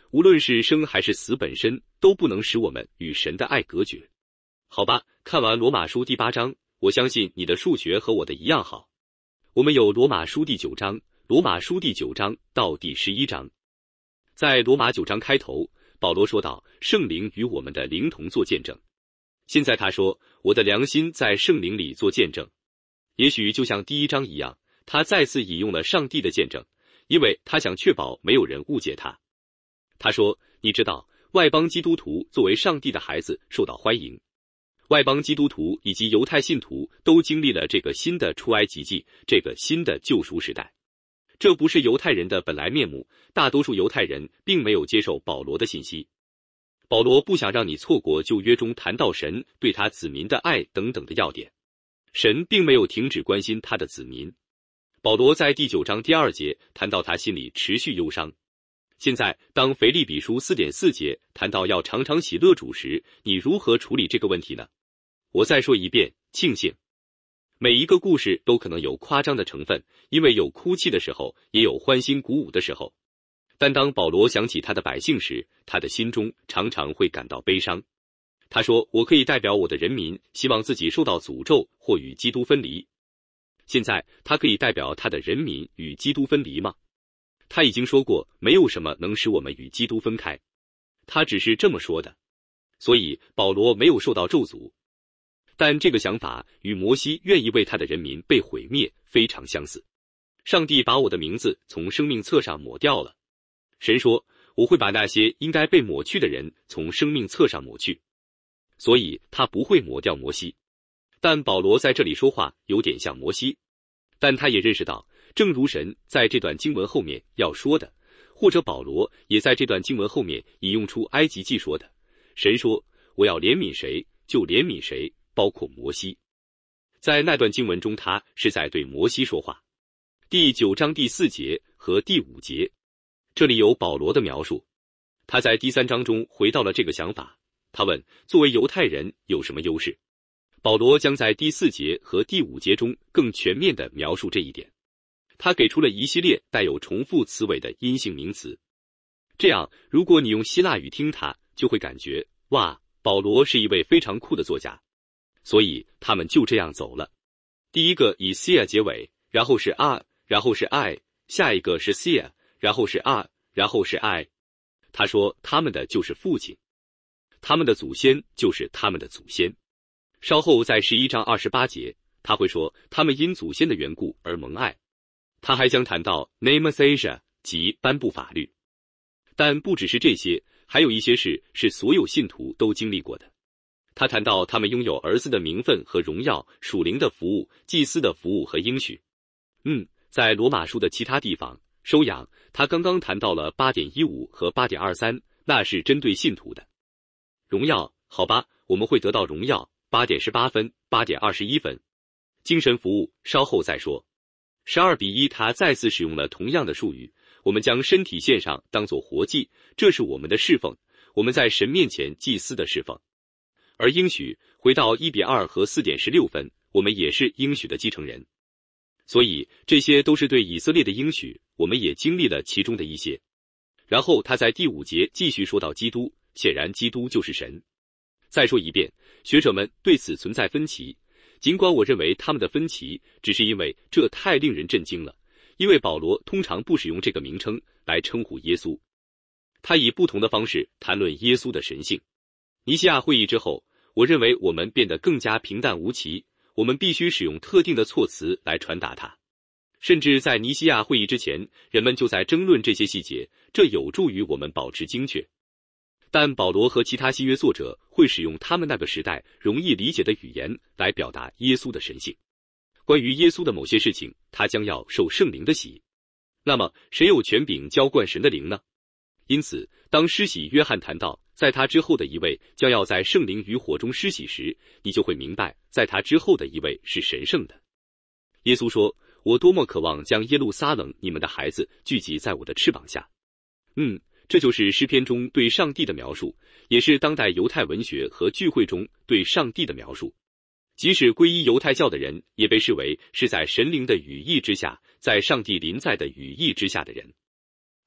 无论是生还是死本身都不能使我们与神的爱隔绝。好吧，看完罗马书第八章，我相信你的数学和我的一样好。我们有罗马书第九章，罗马书第九章到第十一章。在罗马九章开头，保罗说到圣灵与我们的灵同作见证。现在他说，我的良心在圣灵里做见证。也许就像第一章一样，他再次引用了上帝的见证，因为他想确保没有人误解他。他说，你知道，外邦基督徒作为上帝的孩子受到欢迎。外邦基督徒以及犹太信徒都经历了这个新的出埃及记，这个新的救赎时代。这不是犹太人的本来面目，大多数犹太人并没有接受保罗的信息。保罗不想让你错过旧约中谈到神对他子民的爱等等的要点。神并没有停止关心他的子民。保罗在第九章第二节谈到他心里持续忧伤。现在当腓立比书 四点四 节谈到要常常喜乐主时，你如何处理这个问题呢？我再说一遍，庆幸。每一个故事都可能有夸张的成分，因为有哭泣的时候，也有欢欣鼓舞的时候。但当保罗想起他的百姓时，他的心中常常会感到悲伤。他说，我可以代表我的人民，希望自己受到诅咒或与基督分离。现在他可以代表他的人民与基督分离吗？他已经说过，没有什么能使我们与基督分开。他只是这么说的。所以保罗没有受到咒诅。但这个想法与摩西愿意为他的人民被毁灭非常相似。上帝把我的名字从生命册上抹掉了。神说，我会把那些应该被抹去的人从生命册上抹去。所以他不会抹掉摩西。但保罗在这里说话有点像摩西。但他也认识到，正如神在这段经文后面要说的，或者保罗也在这段经文后面引用出埃及记说的，神说，我要怜悯谁就怜悯谁，包括摩西。在那段经文中，他是在对摩西说话。第九章第四节和第五节，这里有保罗的描述。他在第三章中回到了这个想法。他问，作为犹太人有什么优势？保罗将在第四节和第五节中更全面地描述这一点。他给出了一系列带有重复词尾的阴性名词。这样，如果你用希腊语听他，就会感觉，哇，保罗是一位非常酷的作家。所以他们就这样走了。第一个以 sia 结尾，然后是 r， 然后是 i， 下一个是 sia， 然后是 r， 然后是 i。他说他们的就是父亲，他们的祖先就是他们的祖先。稍后在十一章二十八节，他会说他们因祖先的缘故而蒙爱。他还将谈到 Namathesia 即颁布法律。但不只是这些，还有一些事是所有信徒都经历过的。他谈到他们拥有儿子的名分和荣耀，属灵的服务，祭司的服务和应许。嗯，在罗马书的其他地方，收养，他刚刚谈到了 八点一五 和 八点二三， 那是针对信徒的。荣耀，好吧，我们会得到荣耀， 八点十八分， 八点二十一分。精神服务，稍后再说。十二比一，他再次使用了同样的术语，我们将身体献上当作活祭，这是我们的侍奉，我们在神面前祭司的侍奉。而应许，回到一比二和 四点十六分，我们也是应许的继承人。所以这些都是对以色列的应许，我们也经历了其中的一些。然后他在第五节继续说到基督，显然基督就是神。再说一遍，学者们对此存在分歧，尽管我认为他们的分歧只是因为这太令人震惊了，因为保罗通常不使用这个名称来称呼耶稣，他以不同的方式谈论耶稣的神性。尼西亚会议之后，我认为我们变得更加平淡无奇，我们必须使用特定的措辞来传达它。甚至在尼西亚会议之前，人们就在争论这些细节，这有助于我们保持精确。但保罗和其他新约作者会使用他们那个时代容易理解的语言来表达耶稣的神性。关于耶稣的某些事情，他将要受圣灵的洗。那么，谁有权柄浇灌神的灵呢？因此，当施洗约翰谈到在他之后的一位将要在圣灵与火中施洗时，你就会明白，在他之后的一位是神圣的。耶稣说，我多么渴望将耶路撒冷你们的孩子聚集在我的翅膀下。嗯，这就是诗篇中对上帝的描述，也是当代犹太文学和聚会中对上帝的描述。即使皈依犹太教的人，也被视为是在神灵的羽翼之下，在上帝临在的羽翼之下的人。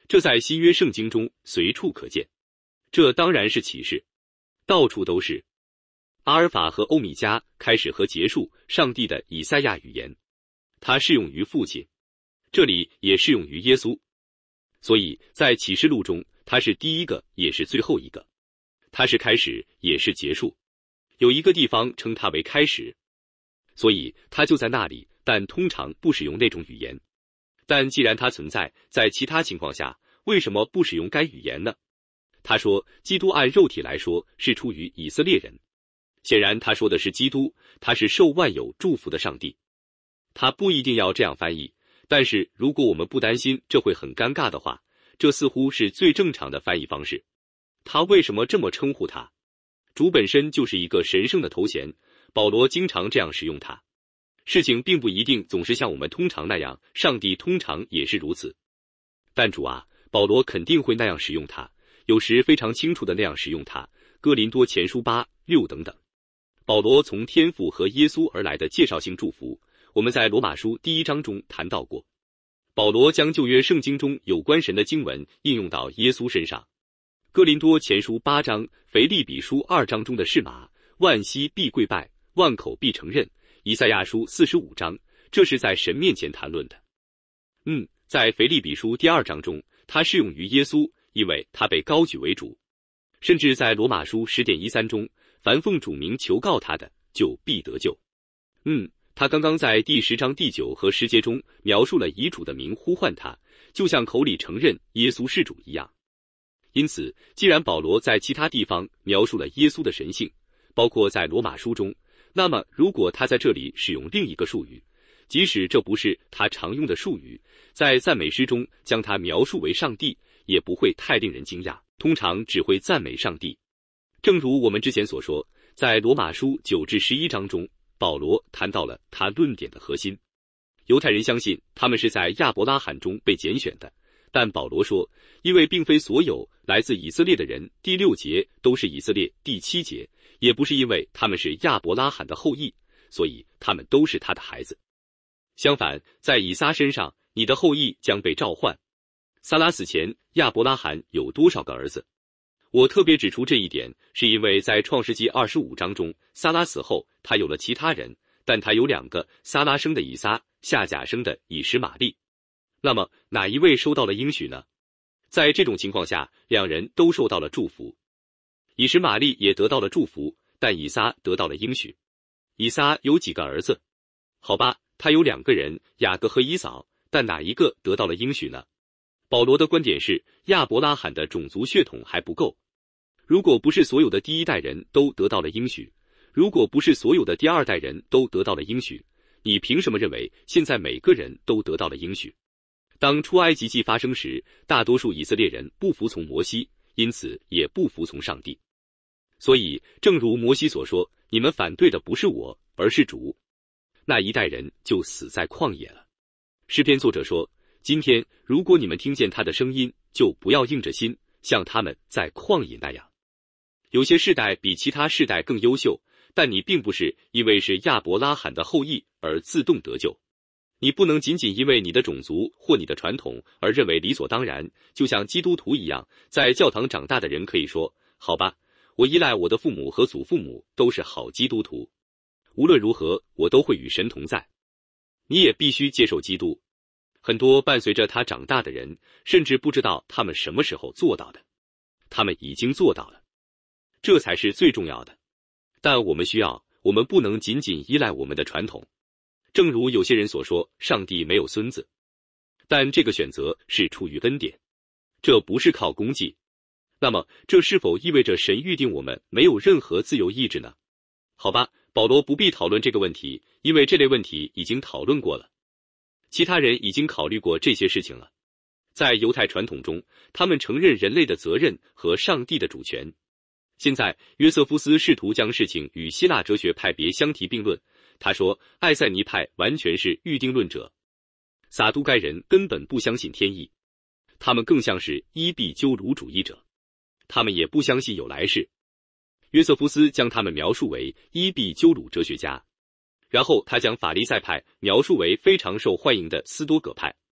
这在新约圣经中随处可见。这当然是启示，到处都是。阿尔法和欧米伽开始和结束上帝的以赛亚语言，它适用于父亲，这里也适用于耶稣。所以在启示录中，它是第一个也是最后一个，它是开始也是结束。有一个地方称它为开始，所以它就在那里，但通常不使用那种语言。但既然它存在，在其他情况下，为什么不使用该语言呢？他说，基督按肉体来说是出于以色列人。显然他说的是基督，他是受万有祝福的上帝。他不一定要这样翻译，但是如果我们不担心这会很尴尬的话，这似乎是最正常的翻译方式。他为什么这么称呼他？主本身就是一个神圣的头衔，保罗经常这样使用它。事情并不一定总是像我们通常那样，上帝通常也是如此。但主啊，保罗肯定会那样使用它，有时非常清楚的那样使用它。哥林多前书八、六等等。保罗从天父和耶稣而来的介绍性祝福，我们在罗马书第一章中谈到过。保罗将旧约圣经中有关神的经文应用到耶稣身上。哥林多前书八章、腓立比书二章中的是马，万膝必跪拜，万口必承认。以赛亚书四十五章，这是在神面前谈论的。嗯，在腓立比书第二章中，它适用于耶稣，因为他被高举为主。甚至在罗马书十点一三中，凡奉主名求告他的，就必得救。嗯，他刚刚在第十章第九和十节中描述了以主的名呼唤他，就像口里承认耶稣是主一样。因此，既然保罗在其他地方描述了耶稣的神性，包括在罗马书中，那么如果他在这里使用另一个术语，即使这不是他常用的术语，在赞美诗中将他描述为上帝，也不会太令人惊讶，通常只会赞美上帝。正如我们之前所说，在罗马书九至十一章中，保罗谈到了他论点的核心。犹太人相信他们是在亚伯拉罕中被拣选的，但保罗说，因为并非所有来自以色列的人，第六节都是以色列，第七节也不是因为他们是亚伯拉罕的后裔，所以他们都是他的孩子。相反，在以撒身上，你的后裔将被召唤。撒拉死前，亚伯拉罕有多少个儿子？我特别指出这一点，是因为在创世纪二十五章中，撒拉死后，他有了其他人，但他有两个，撒拉生的以撒，夏甲生的以实玛利。那么哪一位收到了应许呢？在这种情况下，两人都受到了祝福。以实玛利也得到了祝福，但以撒得到了应许。以撒有几个儿子？好吧，他有两个人，雅各和以扫，但哪一个得到了应许呢？保罗的观点是，亚伯拉罕的种族血统还不够。如果不是所有的第一代人都得到了应许，如果不是所有的第二代人都得到了应许，你凭什么认为现在每个人都得到了应许？当出埃及记发生时，大多数以色列人不服从摩西，因此也不服从上帝。所以，正如摩西所说，你们反对的不是我，而是主。那一代人就死在旷野了。诗篇作者说，今天如果你们听见他的声音，就不要硬着心，像他们在旷野那样。有些世代比其他世代更优秀，但你并不是因为是亚伯拉罕的后裔而自动得救。你不能仅仅因为你的种族或你的传统而认为理所当然，就像基督徒一样，在教堂长大的人可以说，好吧，我依赖我的父母和祖父母都是好基督徒，无论如何我都会与神同在。你也必须接受基督。很多伴随着他长大的人，甚至不知道他们什么时候做到的，他们已经做到了，这才是最重要的。但我们需要，我们不能仅仅依赖我们的传统。正如有些人所说，上帝没有孙子，但这个选择是出于恩典，这不是靠功绩。那么，这是否意味着神预定我们没有任何自由意志呢？好吧，保罗不必讨论这个问题，因为这类问题已经讨论过了。其他人已经考虑过这些事情了。在犹太传统中，他们承认人类的责任和上帝的主权。现在，约瑟夫斯试图将事情与希腊哲学派别相提并论。他说，艾塞尼派完全是预定论者，撒都该人根本不相信天意，他们更像是伊壁鸠鲁主义者，他们也不相信有来世。约瑟夫斯将他们描述为伊壁鸠鲁哲学家，然后他将法利赛派描述为非常受欢迎的斯多葛派。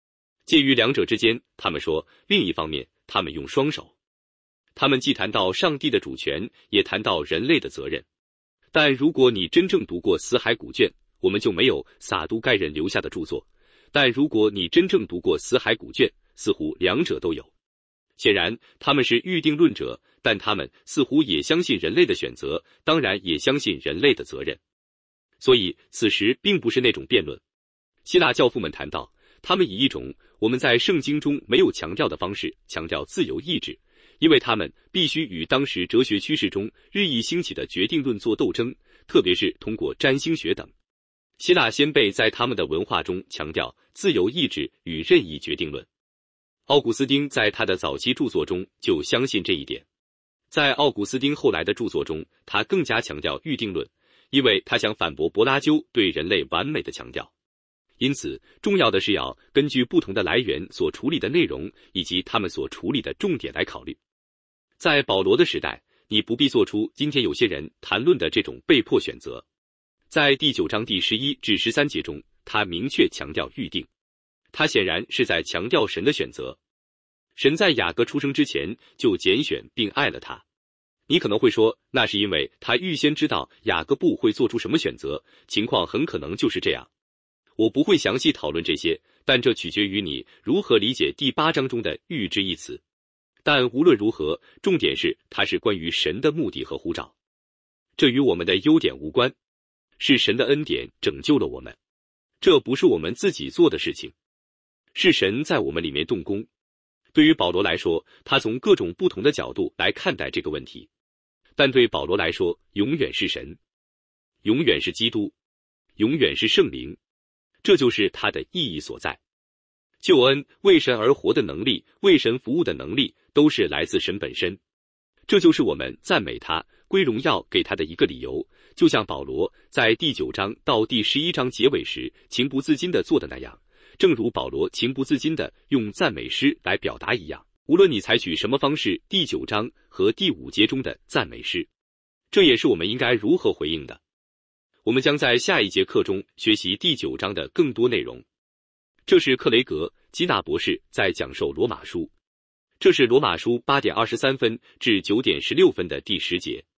介于两者之间，他们说，另一方面，他们用双手。他们既谈到上帝的主权，也谈到人类的责任。但如果你真正读过死海古卷，我们就没有撒都该人留下的著作。但如果你真正读过死海古卷，似乎两者都有。显然，他们是预定论者，但他们似乎也相信人类的选择，当然也相信人类的责任。所以，此时并不是那种辩论。希腊教父们谈到，他们以一种我们在圣经中没有强调的方式强调自由意志，因为他们必须与当时哲学趋势中日益兴起的决定论做斗争，特别是通过占星学等。希腊先辈在他们的文化中强调自由意志与任意决定论。奥古斯丁在他的早期著作中就相信这一点。在奥古斯丁后来的著作中，他更加强调预定论，因为他想反驳柏拉修对人类完美的强调。因此，重要的是要根据不同的来源所处理的内容以及他们所处理的重点来考虑。在保罗的时代，你不必做出今天有些人谈论的这种被迫选择。在第九章第十一至十三节中，他明确强调预定。他显然是在强调神的选择。神在雅各出生之前就拣选并爱了他。你可能会说，那是因为他预先知道雅各布会做出什么选择，情况很可能就是这样。我不会详细讨论这些，但这取决于你如何理解第八章中的预知一词。但无论如何，重点是它是关于神的目的和呼召。这与我们的优点无关，是神的恩典拯救了我们。这不是我们自己做的事情，是神在我们里面动工。对于保罗来说，他从各种不同的角度来看待这个问题。但对保罗来说，永远是神，永远是基督，永远是圣灵。这就是它的意义所在。救恩、为神而活的能力、为神服务的能力，都是来自神本身。这就是我们赞美他、归荣耀给他的一个理由，就像保罗在第九章到第十一章结尾时情不自禁地做的那样，正如保罗情不自禁地用赞美诗来表达一样。无论你采取什么方式，第九章和第五节中的赞美诗，这也是我们应该如何回应的。我们将在下一节课中学习第九章的更多内容。这是克雷格·基纳博士在讲授罗马书。这是罗马书八点二十三分至九点十六分的第十节。